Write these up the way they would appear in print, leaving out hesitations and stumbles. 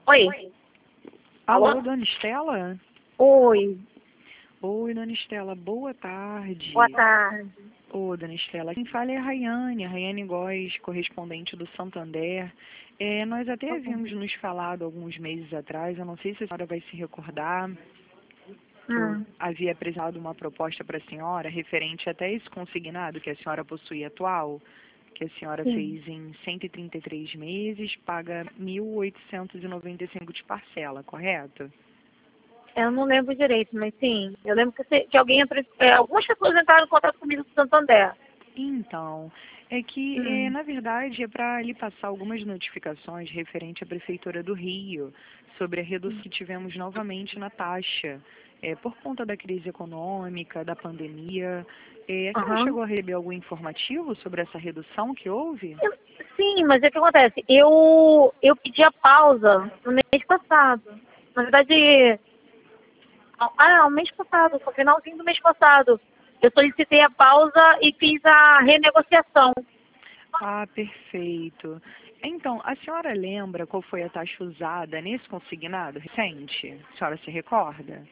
Oi. Alô, Alô? dona Estela? Oi. Oi, dona Estela, boa Boa tarde. tarde. Ô, dona Estela, quem fala é a Rayane Góes, correspondente do Santander. Nós até havíamos nos falado alguns meses atrás, eu não sei se a senhora vai se recordar, que eu Hum. havia apresentado uma proposta para a senhora referente até esse consignado que a senhora possui atual, que a senhora Sim. fez em 133 meses, paga 1.895 de parcela, correto? Eu não lembro direito, mas sim. Eu lembro que alguém entrou, algumas pessoas entraram em contato comigo do Santander. Então, é que, Hum. na verdade, é para lhe passar algumas notificações referente à Prefeitura do Rio sobre a redução que tivemos novamente na taxa, por conta da crise econômica, da pandemia. A senhora Aham. chegou a receber algum informativo sobre essa redução que houve? Sim, mas é o que acontece? Eu pedi a pausa no mês passado. Na verdade, o mês passado, no finalzinho do mês passado. Eu solicitei a pausa e fiz a renegociação. Ah, perfeito. Então, a senhora lembra qual foi a taxa usada nesse consignado recente? A senhora se recorda?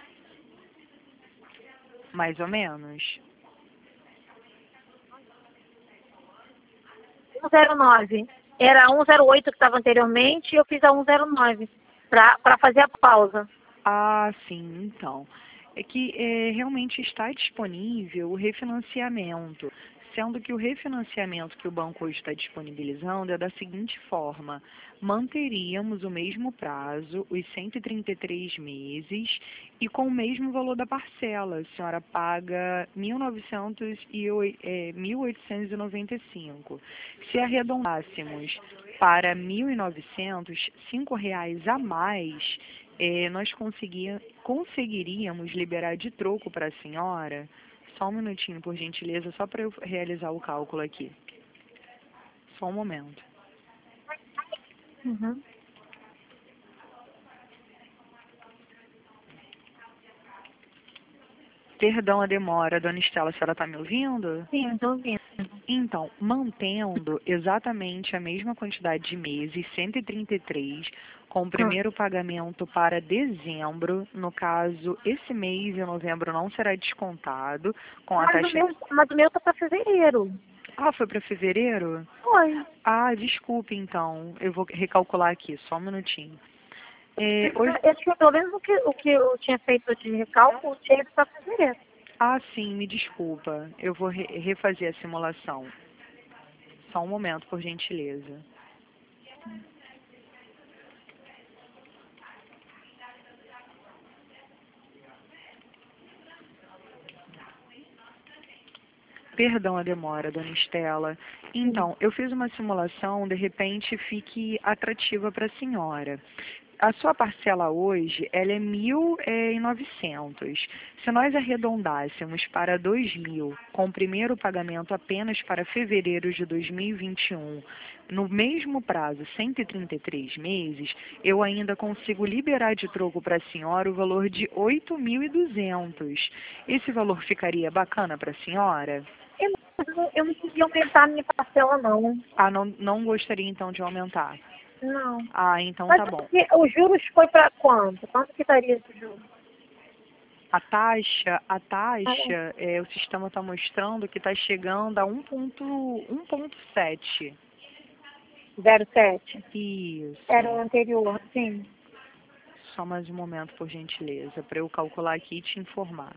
Mais ou menos? 109. Era 108 que estava anteriormente e eu fiz a 109 para fazer a pausa. Ah, sim, então. É que realmente está disponível o refinanciamento, sendo que o refinanciamento que o banco hoje está disponibilizando é da seguinte forma: manteríamos o mesmo prazo, os 133 meses, e com o mesmo valor da parcela. A senhora paga 1.895. Se arredondássemos para 1.900, R$ 5 a mais, nós conseguiríamos liberar de troco para a senhora. Só um minutinho, por gentileza, só para eu realizar o cálculo aqui. Só um momento. Uhum. Perdão a demora, dona Estela, a senhora está me ouvindo? Sim, estou ouvindo. Então, mantendo exatamente a mesma quantidade de meses, 133, com o Hum. primeiro pagamento para dezembro, no caso, esse mês de novembro não será descontado, com a taxa... Mas o meu tá para fevereiro. Ah, foi para fevereiro? Foi. Ah, desculpe então, eu vou recalcular aqui, só um minutinho. Hoje... Eu tinha, pelo menos o que eu tinha feito de recálculo tinha ido para fevereiro. Ah, sim, me desculpa, eu vou refazer a simulação. Só um momento, por gentileza. Perdão a demora, dona Estela. Sim. Então, eu fiz uma simulação, de repente fique atrativa para a senhora. A sua parcela hoje, ela é 1.900. Se nós arredondássemos para 2.000, com o primeiro pagamento apenas para fevereiro de 2021, no mesmo prazo, 133 meses, eu ainda consigo liberar de troco para a senhora o valor de 8.200. Esse valor ficaria bacana para a senhora? Eu não queria aumentar a minha parcela, não. Ah, não gostaria então de aumentar. Não. Ah, então Mas tá bom. os juros foi para quanto? Quanto que daria esse juros? A Ah, taxa, o sistema está mostrando que está chegando a 1,7. 0,7. Era Isso. o anterior, sim. Só mais um momento, por gentileza, para eu calcular aqui e te informar.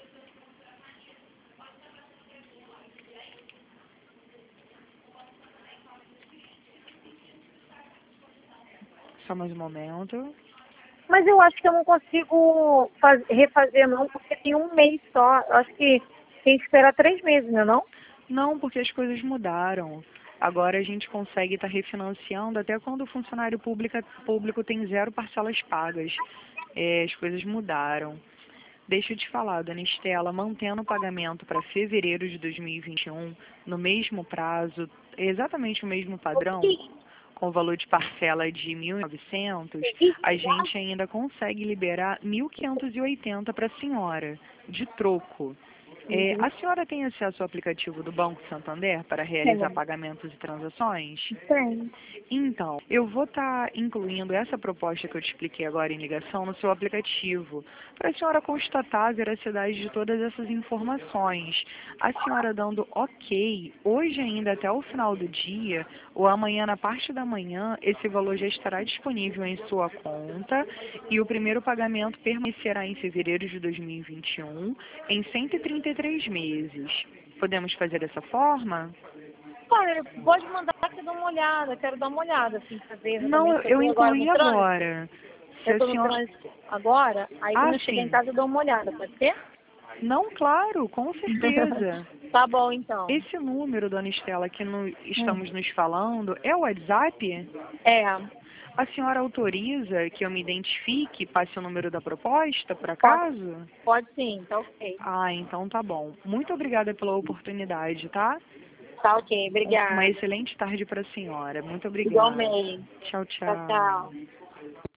Só mais um momento. Mas eu acho que eu não consigo refazer, não, porque tem um mês só. Eu acho que tem que esperar 3 meses, não é não? Não, porque as coisas mudaram. Agora a gente consegue estar refinanciando até quando o funcionário público tem 0 parcelas pagas. As coisas mudaram. Deixa eu te falar, dona Estela, mantendo o pagamento para fevereiro de 2021, no mesmo prazo, exatamente o mesmo padrão, com o valor de parcela de 1.900, a gente ainda consegue liberar 1.580 para a senhora, de troco. A senhora tem acesso ao aplicativo do Banco Santander para realizar pagamentos e transações? Tem. Então, eu vou estar incluindo essa proposta que eu te expliquei agora em ligação no seu aplicativo, para a senhora constatar a veracidade de todas essas informações. A senhora dando ok, hoje ainda até o final do dia, ou amanhã na parte da manhã, esse valor já estará disponível em sua conta e o primeiro pagamento permanecerá em fevereiro de 2021, em 133 meses. Podemos fazer dessa forma? Olha, pode mandar que eu dou uma olhada, quero dar uma olhada, assim, pra ver Não, exatamente se eu tô agora incluí no trânsito. agora. Se Eu a tô no senhora... trânsito agora, aí quando eu chegar em sim. casa eu dou uma olhada, pode ser? Não, claro, com certeza. Tá bom, então. Esse número, dona Estela, que estamos nos falando, é o WhatsApp? É, A senhora autoriza que eu me identifique, passe o número da proposta, por acaso? pode sim, tá ok. Ah, então tá bom. Muito obrigada pela oportunidade, tá? Tá ok, Uma obrigada. excelente tarde para a senhora. Muito obrigada. Igualmente. Tchau, Tchau, tchau. tchau.